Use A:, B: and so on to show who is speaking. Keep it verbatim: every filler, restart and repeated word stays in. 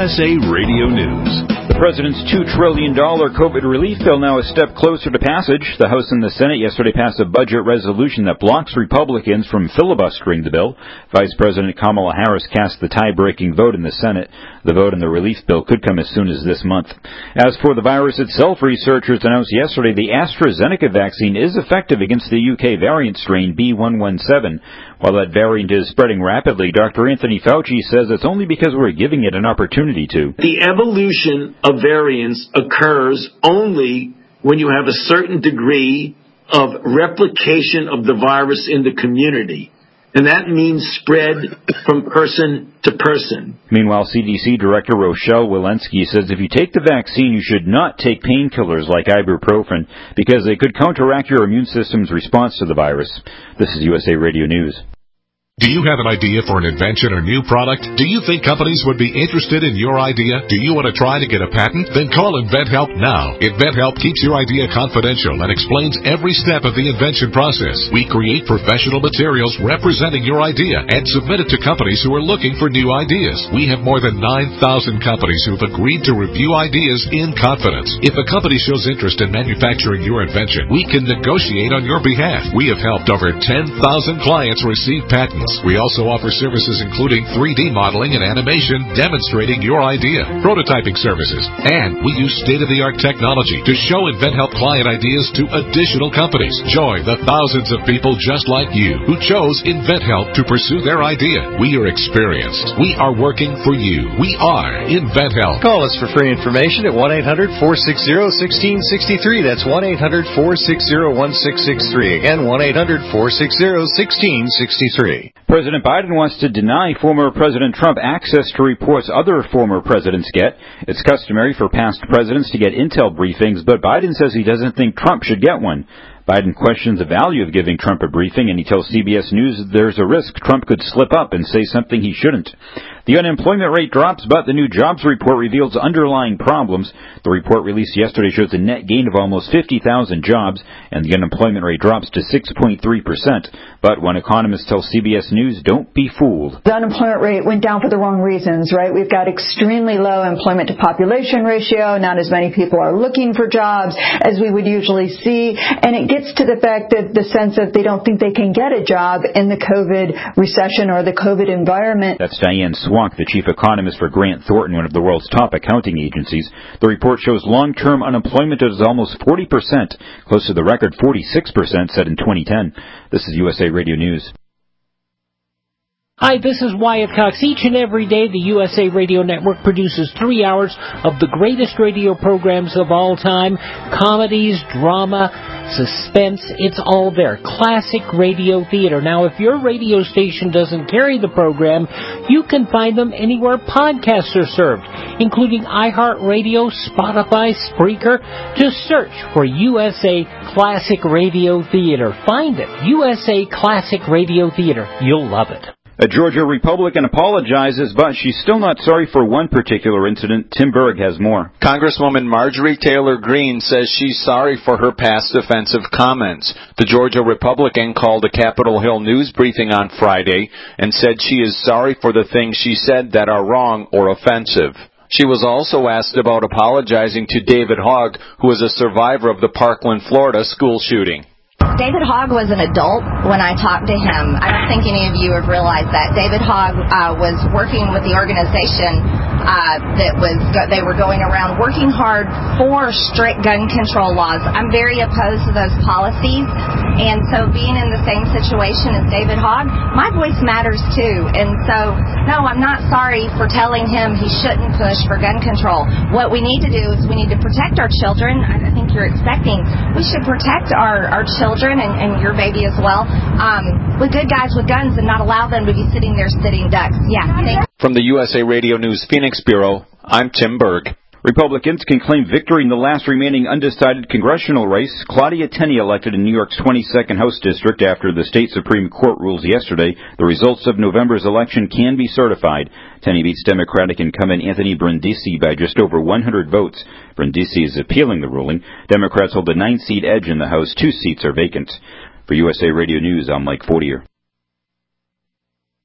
A: S A Radio News.
B: The President's two trillion dollars COVID relief bill now a step closer to passage. The House and the Senate yesterday passed a budget resolution that blocks Republicans from filibustering the bill. Vice President Kamala Harris cast the tie-breaking vote in the Senate. The vote on the relief bill could come as soon as this month. As for the virus itself, researchers announced yesterday the AstraZeneca vaccine is effective against the U K variant strain B one one seven. While that variant is spreading rapidly, Doctor Anthony Fauci says it's only because we're giving it an opportunity to.
C: The evolution of variants occurs only when you have a certain degree of replication of the virus in the community. And that means spread from person to person.
B: Meanwhile, C D C Director Rochelle Walensky says if you take the vaccine, you should not take painkillers like ibuprofen because they could counteract your immune system's response to the virus. This is U S A Radio News.
D: Do you have an idea for an invention or new product? Do you think companies would be interested in your idea? Do you want to try to get a patent? Then call InventHelp now. InventHelp keeps your idea confidential and explains every step of the invention process. We create professional materials representing your idea and submit it to companies who are looking for new ideas. We have more than nine thousand companies who've agreed to review ideas in confidence. If a company shows interest in manufacturing your invention, we can negotiate on your behalf. We have helped over ten thousand clients receive patents. We also offer services including three D modeling and animation demonstrating your idea, prototyping services, and we use state-of-the-art technology to show InventHelp client ideas to additional companies. Join the thousands of people just like you who chose InventHelp to pursue their idea. We are experienced. We are working for you. We are InventHelp.
E: Call us for free information at one eight hundred four six zero one six six three. That's one eight hundred four six zero one six six three. Again, one eight hundred four six zero one six six three.
B: President Biden wants to deny former President Trump access to reports other former presidents get. It's customary for past presidents to get intel briefings, but Biden says he doesn't think Trump should get one. Biden questions the value of giving Trump a briefing, and he tells C B S News there's a risk Trump could slip up and say something he shouldn't. The unemployment rate drops, but the new jobs report reveals underlying problems. The report released yesterday shows a net gain of almost fifty thousand jobs, and the unemployment rate drops to six point three percent. But one economist tells C B S News, don't be fooled.
F: The unemployment rate went down for the wrong reasons, right? We've got extremely low employment to population ratio. Not as many people are looking for jobs as we would usually see. And it gets to the fact that the sense that they don't think they can get a job in the COVID recession or the COVID environment.
B: That's Diane Swonk, the chief economist for Grant Thornton, one of the world's top accounting agencies. The report shows long-term unemployment is almost forty percent, close to the record forty-six percent set in twenty ten. This is U S A Radio News.
G: Hi, this is Wyatt Cox. Each and every day, the U S A Radio Network produces three hours of the greatest radio programs of all time. Comedies, drama, suspense, it's all there. Classic radio theater. Now, if your radio station doesn't carry the program, you can find them anywhere podcasts are served, including iHeartRadio, Spotify, Spreaker. Just search for U S A Classic Radio Theater. Find it. U S A Classic Radio Theater. You'll love it.
B: A Georgia Republican apologizes, but she's still not sorry for one particular incident. Tim Berg has more.
H: Congresswoman Marjorie Taylor Greene says she's sorry for her past offensive comments. The Georgia Republican called a Capitol Hill news briefing on Friday and said she is sorry for the things she said that are wrong or offensive. She was also asked about apologizing to David Hogg, who is a survivor of the Parkland, Florida school shooting.
I: David Hogg was an adult when I talked to him. I don't think any of you have realized that. David Hogg uh, was working with the organization uh, that was, they were going around working hard for strict gun control laws. I'm very opposed to those policies, and so being in the same situation as David Hogg, my voice matters too. And so, no, I'm not sorry for telling him he shouldn't push for gun control. What we need to do is we need to protect our children. I think you're expecting we should protect our, our children. And, and your baby as well, um, with good guys with guns and not allow them to be sitting there sitting ducks. Yeah. Thanks.
H: From the U S A Radio News Phoenix Bureau, I'm Tim Berg.
B: Republicans can claim victory in the last remaining undecided congressional race. Claudia Tenney elected in New York's twenty-second House District after the state Supreme Court rules yesterday. The results of November's election can be certified. Tenney beats Democratic incumbent Anthony Brindisi by just over one hundred votes. Brindisi is appealing the ruling. Democrats hold a nine-seat edge in the House. Two seats are vacant. For U S A Radio News, I'm Mike Fortier.